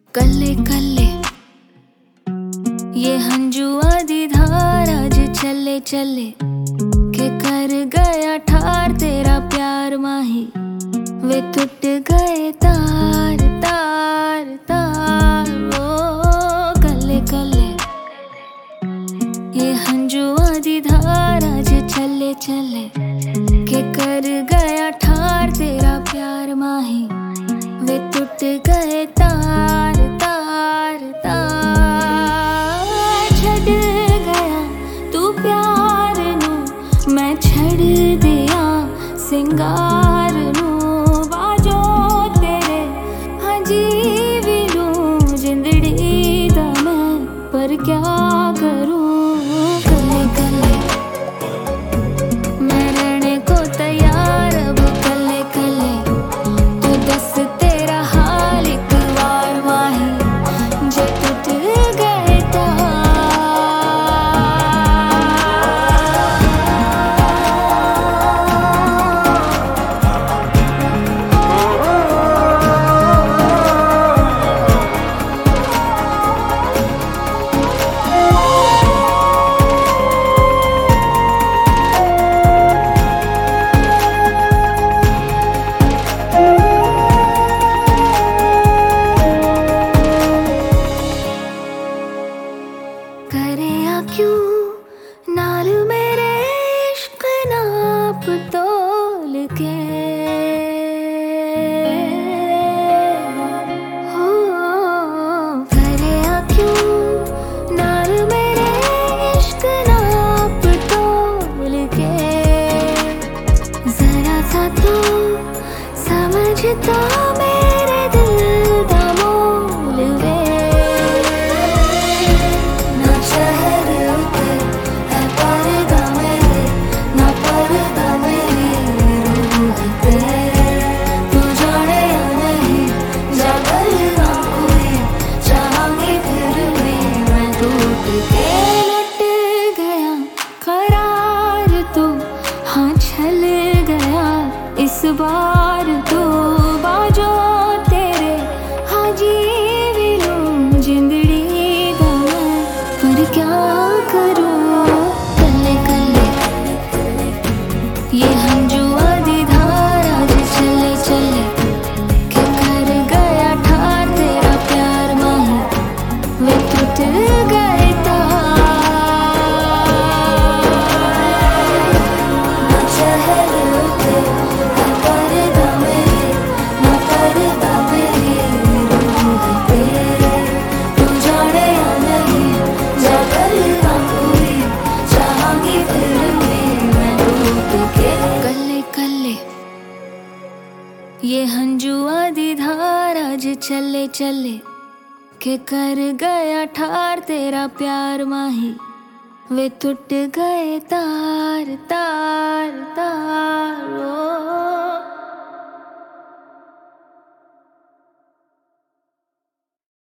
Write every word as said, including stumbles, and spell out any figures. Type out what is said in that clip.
कल्ले कल्ले ये हंजुआ दी धार आज चले चले के कर गया ठार तेरा प्यार माही वे टूट गए तार तार तार ओ कल्ले कल्ले ये हंजुआ दी धार आज चले चले के कर गया ठार तेरा प्यार माही वे टूट गए तार तार तार छड़ गया तू प्यार नू मैं छड़ दिया सिंगार नू बाजो तेरे हाँ जीवी लूं जिंदड़ी दा मैं पर क्या करूं कल्ले कल्ले मैं रहने को तैयार अब कल्ले कल्ले तू दस तेरा हाल एक बार माही जे टूट गए तार करे आ क्यों नाल मेरे इश्क नाप तोल के हो करे आ क्यों नाल मेरे इश्क नाप तोल के जरा सा तो समझ तो मेरे दिल दा मोल वे इस बार तो बाजो तेरे हाँ जीवी लूं जिंदड़ी दा मैं पर क्या करूं कल्ले कल्ले ये हंजुआ दी धार आज चले चले के कर गया ठार तेरा प्यार माही वे टूट गए तार ये हंजुआ दी धार आज चले चले के कर गया ठार तेरा प्यार माही वे टूट गए तार तार तार ओ